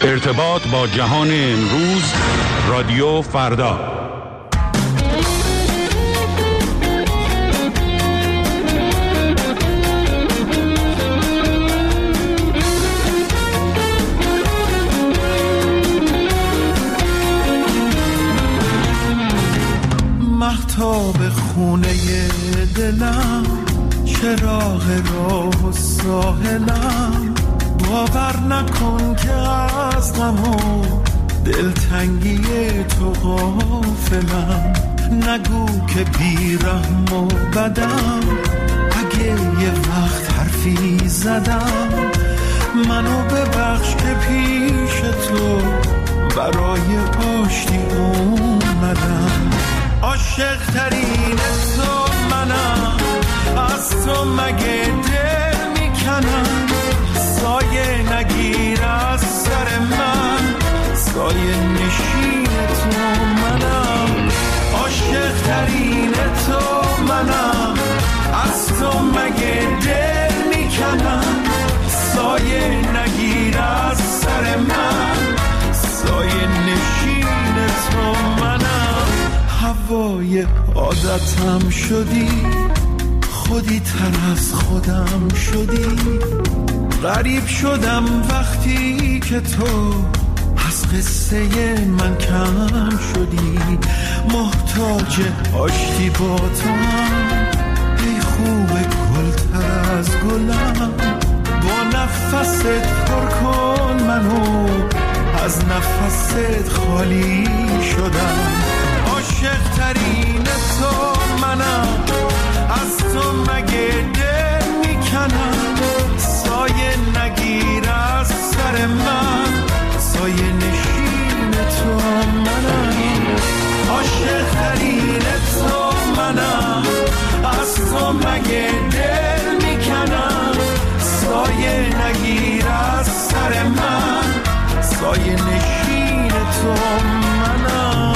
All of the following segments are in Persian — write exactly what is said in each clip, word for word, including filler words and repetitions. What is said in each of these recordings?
ارتباط با جهان امروز، رادیو فردا. مهتاب خونه دلم، چراغ راه و ساحلم، باور نکن که از غم و دلتنگی تو غافلم. نگو که بیرحم و بدم، اگه یه وقت حرفی زدم، منو ببخش که پیش تو برای آشتی اومدم. عاشق ترین تو منم، از تو مگه دل میکنم. سایه نگیر از سر من، سایه نشین تو منم. عاشق ترین تو منم، از تو مگه دل میکنم. سایه نگیر از سر من، سایه نشین تو منم. هوای عادتم شدی، خودی تر از خودم شدی. غریب شدم وقتی که تو از قصه من کم شدی. محتاج آشتی با تو هم، ای خوب گل تر از گلم. با نفست پر کن منو، از نفست خالی شدم. عاشق ترین تو منم، از تو مگه دل میکنم. سایه نگیر از سر من، سایه نشین تو منم. عاشق ترین تو منم، از تو مگه دل میکنم. سایه نگیر از سر من، سایه نشین تو منم.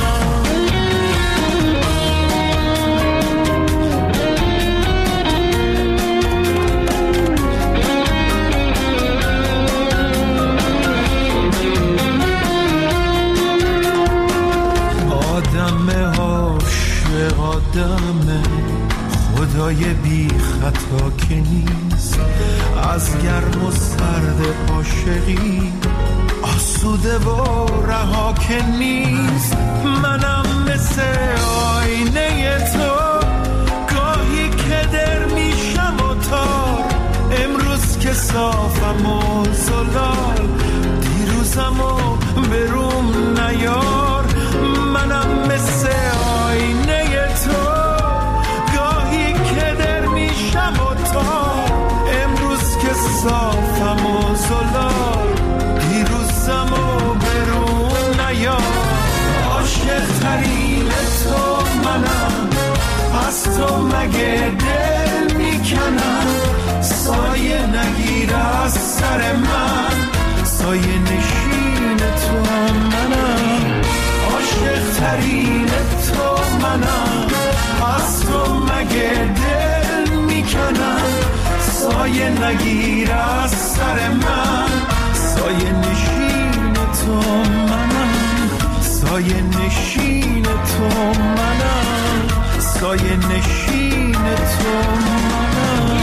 آدم عاشق آدم، خدای بی خطا که نیست. از گرم و سرد عاشقی آسوده و رها که نیست. منم مثل آینه تو، گاهی که در میشم و تار. امروز که صافم و زلال، دیروزم و بروم نیار. منم مثل آینه تو، گاهی که در میشم و تار. امروز که صافم و زلال، دیروزم و برون نیار. عاشق ترین تو منم، از تو مگه دل میکنم. سایه نگیر از سر من، سایه نشین تو منم. عاشق ترین تو منم، از تو مگه دل میکنم. سایه نگیر از سر من، سایه نشین تو منم. سایه نشین تو منم، سایه نشین تو منم.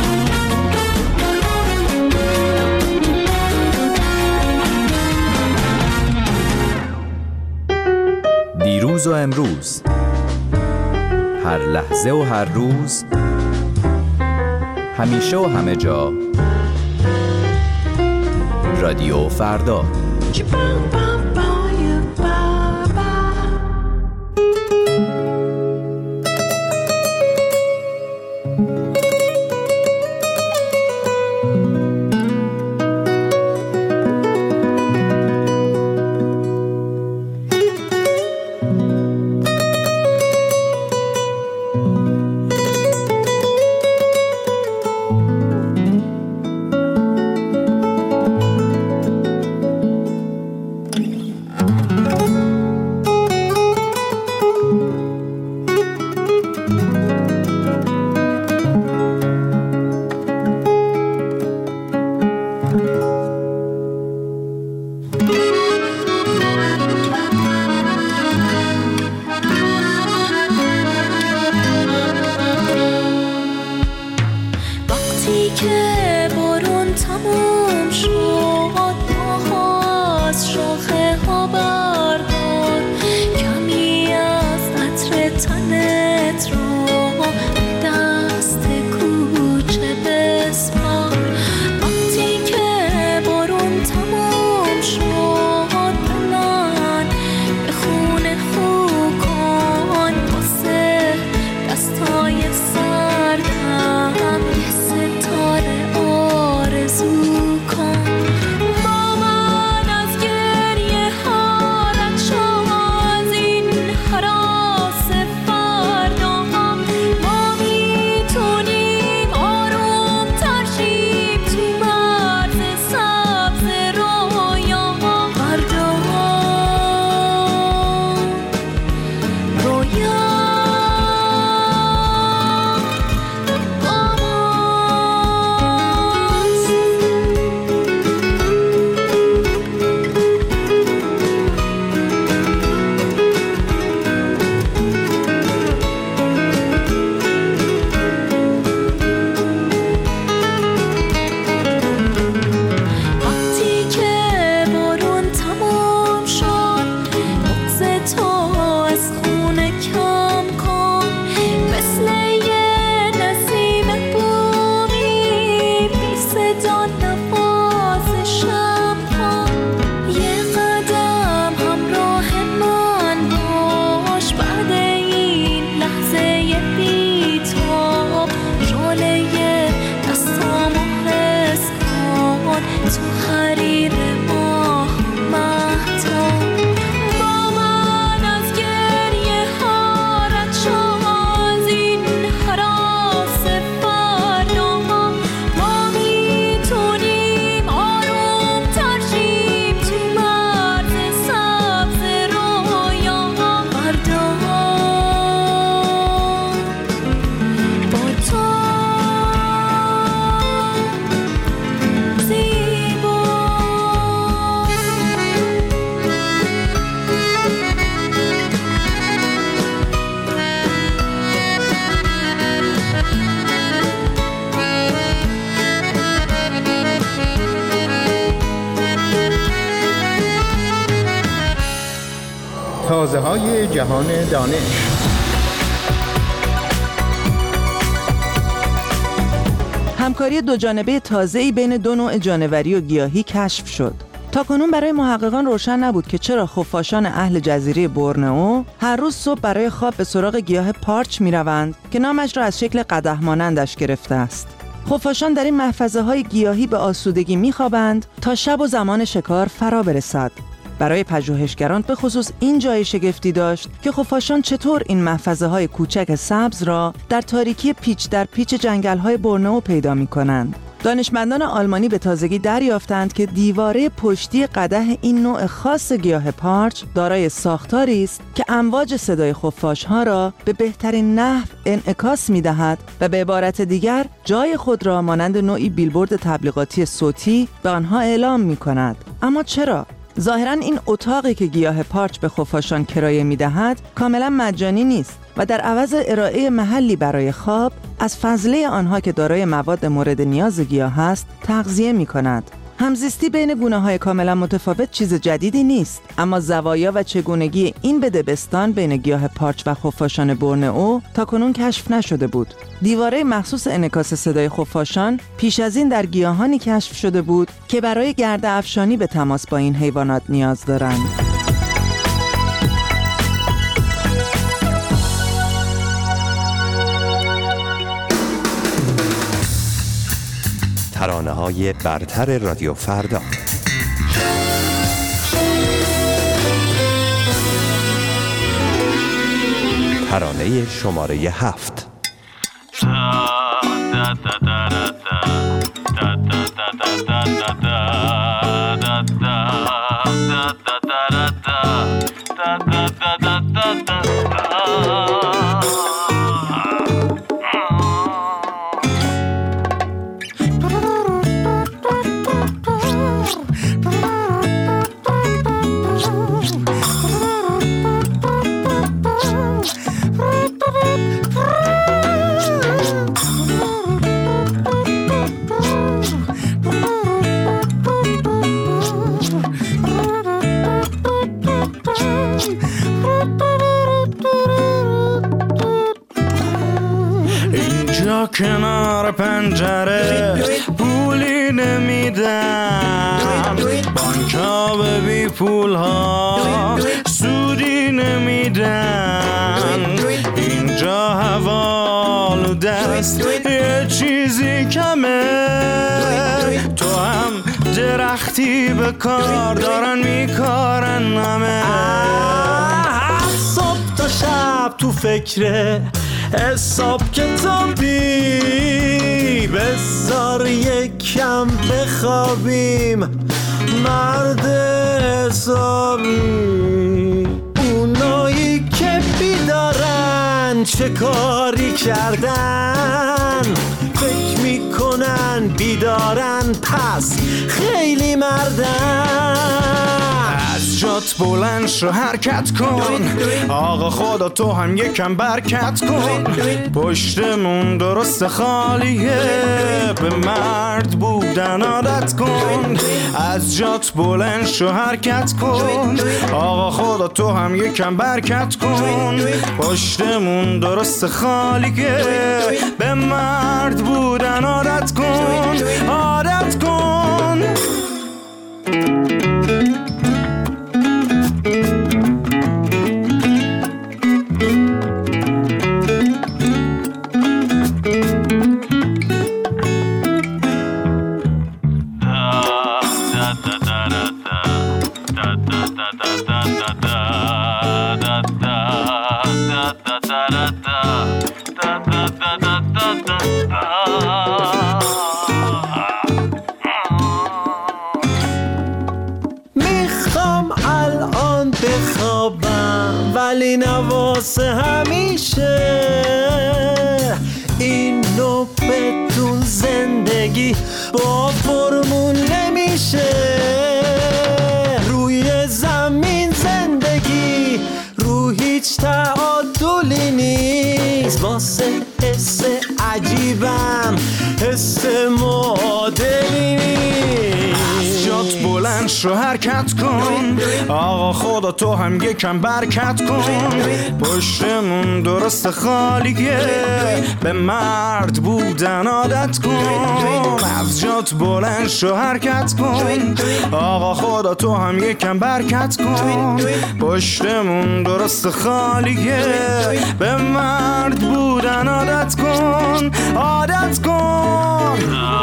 دیروز و امروز، هر لحظه و هر روز، همیشه و همه جا، رادیو فردا. تازه‌های جهان دانش. همکاری دو جانبه تازه‌ای بین دو نوع جانوری و گیاهی کشف شد. تاکنون برای محققان روشن نبود که چرا خفاشان اهل جزیره بورنئو هر روز صبح برای خواب به سراغ گیاه پارچ می‌روند که نامش را از شکل قدح مانندش گرفته است. خفاشان در این محفظه‌های گیاهی به آسودگی می‌خوابند تا شب و زمان شکار فرا برسد. برای پژوهشگران به خصوص این جای شگفتی داشت که خفاشان چطور این محفظه‌های کوچک سبز را در تاریکی پیچ در پیچ جنگل‌های بورنئو پیدا می‌کنند. دانشمندان آلمانی به تازگی دریافتند که دیواره پشتی قدح این نوع خاص گیاه پارچ دارای ساختاری است که امواج صدای خفاش‌ها را به بهترین نحو انعکاس می‌دهد و به عبارت دیگر جای خود را مانند نوعی بیلبورد تبلیغاتی صوتی به آنها اعلام می‌کند. اما چرا؟ ظاهراً این اتاقی که گیاه پارچ به خفاشان کرایه می‌دهد کاملاً مجانی نیست و در عوض ارائه محلی برای خواب از فضله آنها که دارای مواد مورد نیاز گیاه است تغذیه می‌کند. همزیستی بین گونه‌های کاملا متفاوت چیز جدیدی نیست، اما زوایا و چگونگی این بدبستان بین گیاه پارچ و خفاشان بورنئو تاکنون کشف نشده بود. دیواره مخصوص انعکاس صدای خفاشان پیش از این در گیاهانی کشف شده بود که برای گرد افشانی به تماس با این حیوانات نیاز دارند. ترانه‌های برتر رادیو فردا. ترانه شماره هفت. کنار پنجره پولی نمیدم، بانک‌ها به بی پول‌ها سودی نمیدن، اینجا هوا آلوده است یه چیزی کمه، تو هم درختی به کار دارن میکارن همه، صبح تا شب تو فکره حساب کتابی، بذار یکم بخوابیم مرد حسابی، اونایی که بیدارن چه کاری کردن، فکر میکنن بیدارن پس خیلی مردن، از جات بلند شو حرکت کن، آقا خدا تو هم یکم برکت کن، پشتمون درست خالیه به مرد بودن عادت کن، از جات بلند شو حرکت کن، آقا خدا تو هم یکم برکت کن، پشتمون درست خالیه به مرد بودن عادت کن، عادت کن. میخوام الان بخوابم ولی نواسه همیشه، اینو بدون زندگی با فرمون نمیشه، روی زمین زندگی رو هیچ تعادلی نیست، واسه حس عجیبم حس معادلی نیست، از جات بلند بلند شو حرکت کن، آقا خدا تو هم یکم برکت کن. پشتمون درست خالیه، به مرد بودن عادت کن. از جات بلند شو حرکت کن، آقا خدا تو هم یکم برکت کن. پشتمون درست خالیه، به مرد بودن عادت کن، عادت کن.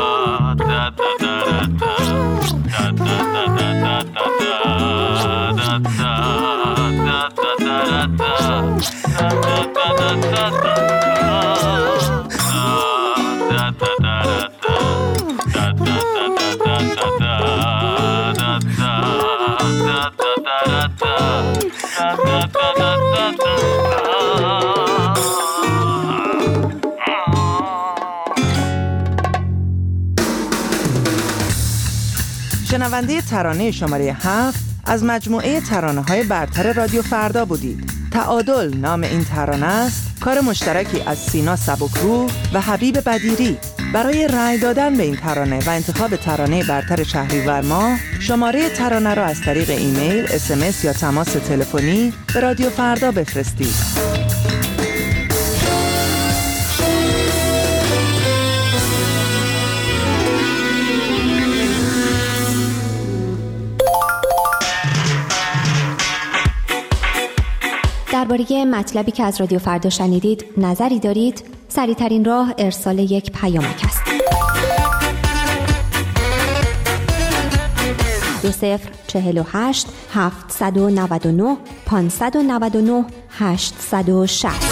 شنونده ترانه شماره هفت از مجموعه ترانه‌های برتر رادیو فردا بودید. تعادل نام این ترانه است، کار مشترکی از سینا سبکروح و حبیب بدیری. برای رأی دادن به این ترانه و انتخاب ترانه برتر شهریور ماه، شماره ترانه را از طریق ایمیل، اس ام اس یا تماس تلفنی به رادیو فردا بفرستید. درباره مطلبی که از رادیو فردا شنیدید نظری دارید؟ سریع‌ترین راه ارسال یک پیامک است. دو صفر چهل و هشت هفتصد و نود و نه پانصد و نود و نه هشتصد و شصت.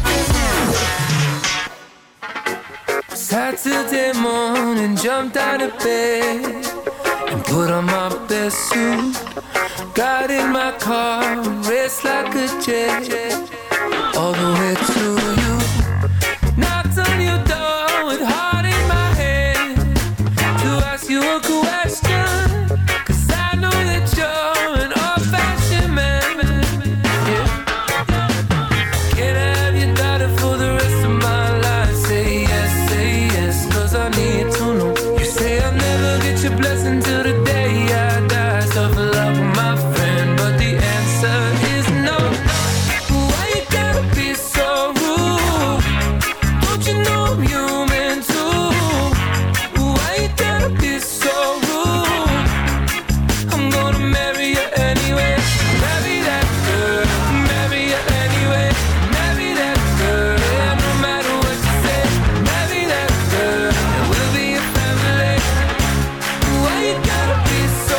Saturday morning, jumped out of bed and put on my best suit. Got in my car, raced like a jet all the way to you. Knocked on your door with heart in my head to ask you a question, 'cause I know that you're an old-fashioned man. Yeah. Can I have your daughter for the rest of my life? Say yes, say yes, 'cause I need to know. You say I'll never get your blessing till the day I die. Suffer love with my friend, but the answer is no. Why you gotta be so rude? Don't you know I'm human too? Why you gotta be so rude? I'm gonna marry you anyway. Marry that girl, marry you anyway. Marry that girl, yeah, no matter what you say. Marry that girl, and we'll be a family. Why you gotta be so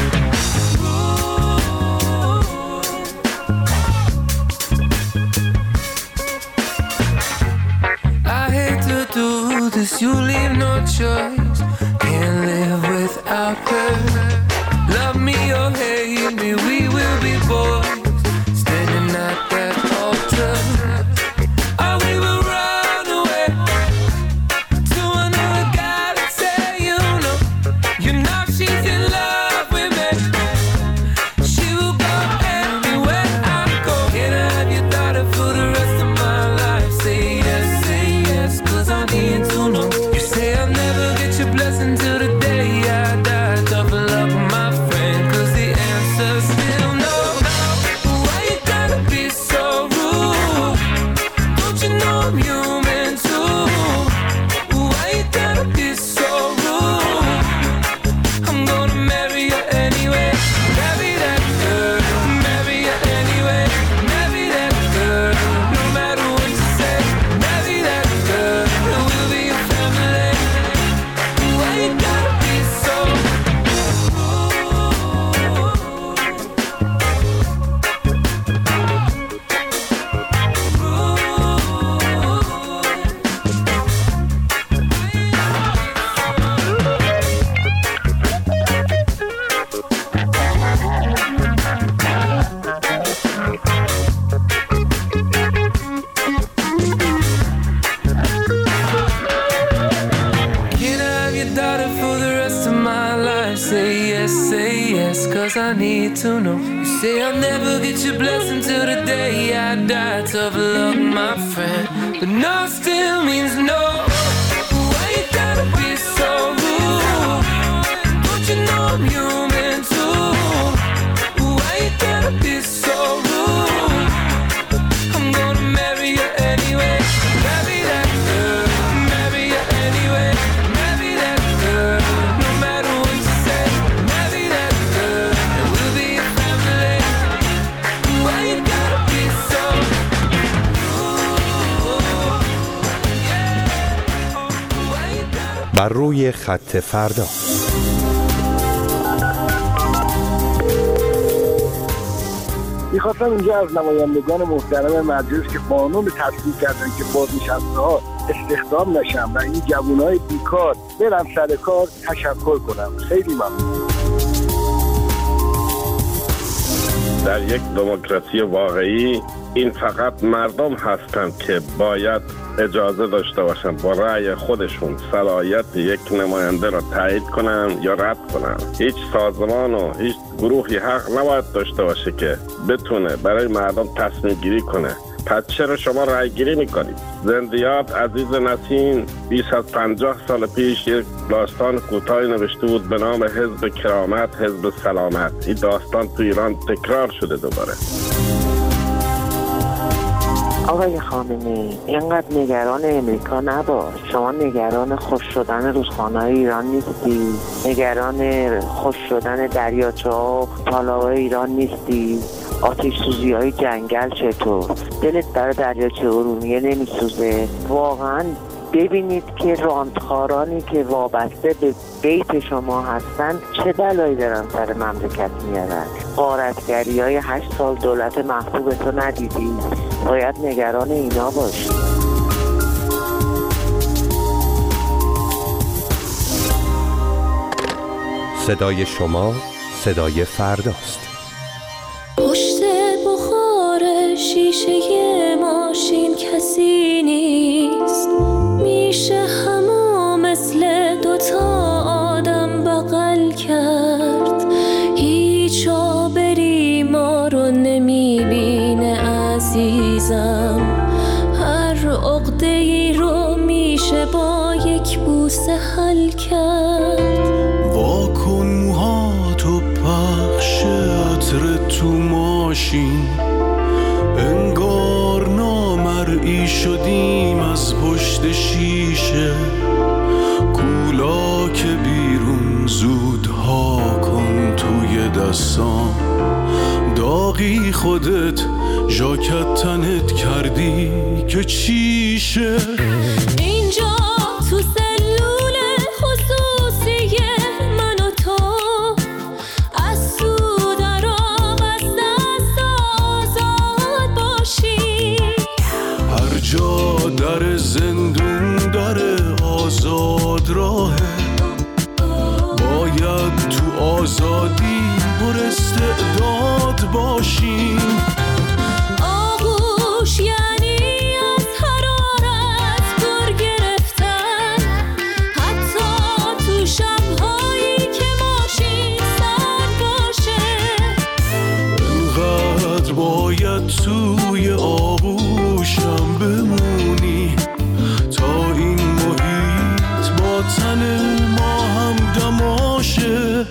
I hate to do this, you leave no choice. Can't live without her. Love me or hate me, we will be boys, standing at that altar. Or we will run away to another guy to say you know, you know she's in love with me. She will go anywhere I go. Can I have your daughter for the rest of my life? Say yes, say yes, 'cause I need to know. You say I'll never get your blessing till the day I die. Tough love with my friend, 'cause the answer's still no. Why you gotta be so rude? Don't you know I'm human too? Why you gotta be so rude? I'm gonna marry you anyway. Marry that girl, marry you anyway. Marry that girl, no matter what you say. Marry that girl, and we'll be a family. Why you gotta be so rude? Can I have your daughter for the rest of my life? Say yes, say yes, 'cause I need to know. You say I'll never get your blessing till the day I die. Tough luck, my friend, but no still means no. Why you gotta be so rude? Don't you know I'm human too? بر روی خط فردا. میخواستم اینجا از نمایندگان محترم مجلس که قانون تصویب کردن که بازنشسته‌ها استخدام نشن و این جوانای بیکار برن سر کار تشکر کنم. خیلی ممنون. در یک دموکراسی واقعی این فقط مردم هستند که باید اجازه داشته باشن با رأی خودشون صلاحیت یک نماینده را تایید کنن یا رد کنن. هیچ سازمان و هیچ گروهی حق نباید داشته باشه که بتونه برای مردم تصمیم گیری کنه. پس چرا شما رأی گیری میکنید؟ زندیات عزیز نسیم بیست از پنجاه سال پیش یک داستان کوتاهی نوشته بود به نام حزب کرامت، حزب سلامت. این داستان تو ایران تکرار شده دوباره. آقای خامنه‌ای، اینقدر نگران امریکا نباش. شما نگران خوش شدن رودخانه‌های ایران نیستی، نگران خوش شدن دریاچه‌ها و تالاب‌های ایران نیستی. آتش سوزی های جنگل چطور؟ دلت برای دریاچه ارومیه نمیسوزه؟ واقعا ببینید که رانتخارانی که وابسته به بیت شما هستن چه بلایی دارن سر مملکت میارن. غارتگری های هشت سال دولت محبوب تو ندیدی؟ باید نگران اینا باشی. صدای شما صدای فرداست. پشت بخار شیشه ماشین کسی نیست، میشه همو مثل دوتا آدم بغل کرد. هیچ آبری ما رو نمیبینه عزیزم، هر عقده‌ای رو میشه با یک بوسه حل کرد. واکن موهاتو پخش عطر تو ماشین، انگار نامرئی شدیم از پشت شیشه. کولا که بیرون زودها کن توی دستام، داغی خودت ژاکت تنت کردی که چیشه. اینجا تو سلول خصوصی من و تو، از تو در آب از دست آزاد باشی. هر جا در زندون داره آزاد راهه، باید تو آزادی پر استعداد باشیم. آغوش یعنی از حرارت پر گرفتن، حتی تو شب‌هایی که ماشین سرد باشه. اینقدر باید توی آغوشم بمونی تا این محیط با تن ما هم دماشه.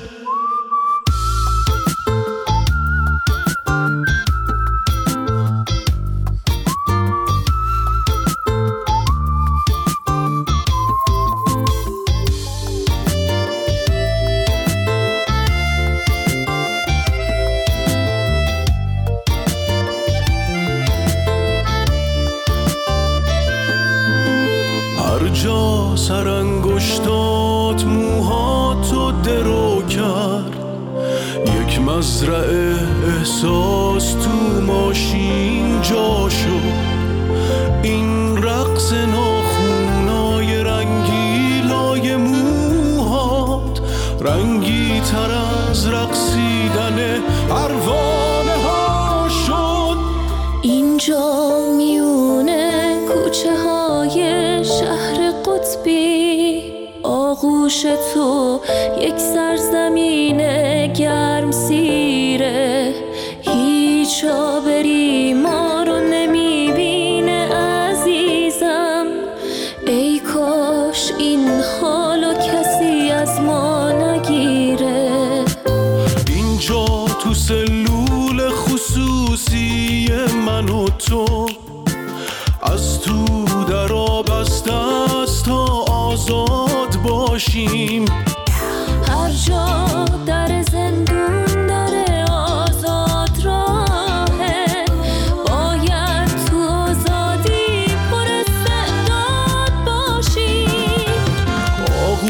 هر جا سرانگشتات موهاتو درو کرد، یک مزرعه احساس تو ماشین جا شد. این رقص ناخونای رنگیلای موهات رنگی تر از رقصیدن پروانه ها شد. اینجا میونه کوچه های شهر قطبی، آغوش تو یک سرزمین گرم سیره. هیچ آبری ما رو نمیبینه عزیزم، ای کاش این حالو کسی از ما نگیره. اینجا تو سلول خصوصی من و تو، از تو در آب از دست تا آزاد باشیم. هر جا در زندون در آزاد راهه، باید تو آزادی پر استعداد باشیم.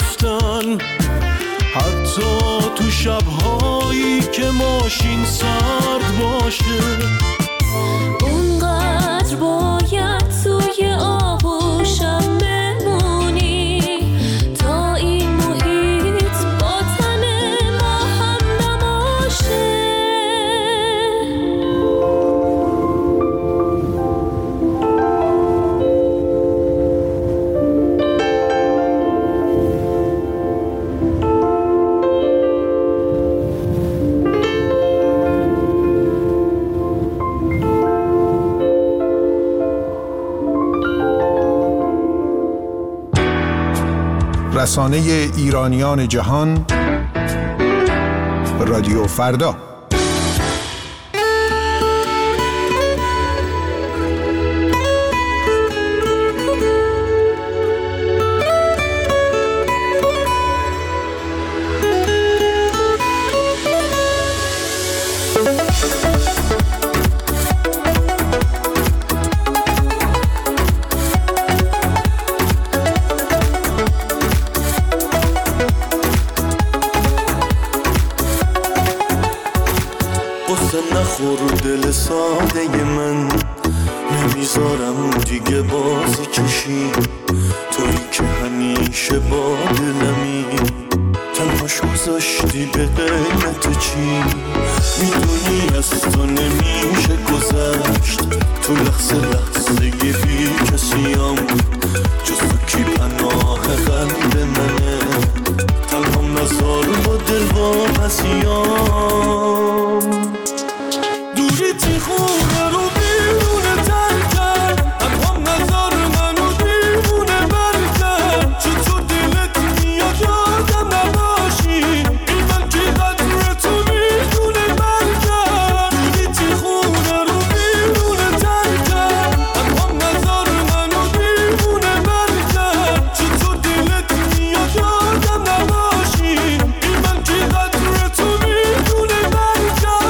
رفتن، حتی تو شبهایی که ماشین سرد باشه. اونقدر باید توی آغوشم بمونی تا این محیط با تن ما هم نباشه. رسانه ایرانیان جهان، رادیو فردا. نخور دل ساده من، نمیذارم دیگه بازی کشی، تویی که همیشه با دلمی، تنهاش گذاشتی به قیمت چی؟ میدونی از تو نمیشه گذشت، تو لحظه لحظه بی کسیم، جز تو کی پناه قلب منه، تنهام نزار با دل و پسیم. دوریتی خونه رو بیرونه تر کرد، هم نظر منو دیوونه بر کرد، چطور دلت میاد یادم نباشی، این من که قدر تو میدونه بر کرد. دوریتی خونه رو بیرونه تر کرد، هم نظر منو دیوونه بر کرد، چطور دلت میاد یادم نباشی، این من که قدر تو میدونه بر کرد.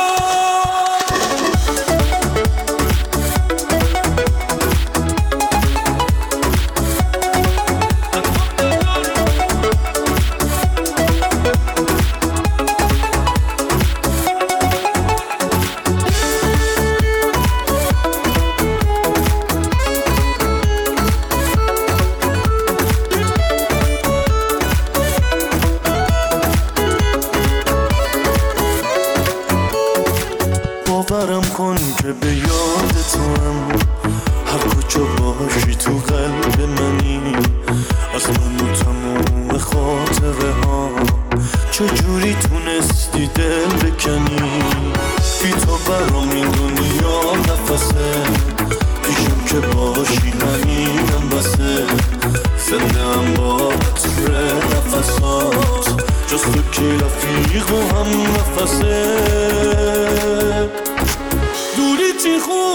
باورم کن که به یاد تو هم، هر کجا باشی تو قلب منی، از من و تموم خاطره ها، چجوری تونستی دل بکنی، بی تو برام این دنیا نفسه، پیشم که باشی همینم بسه، زنده هم با عطر نفسات، جز تو کی رفیق و هم نفسه. دوریتی خون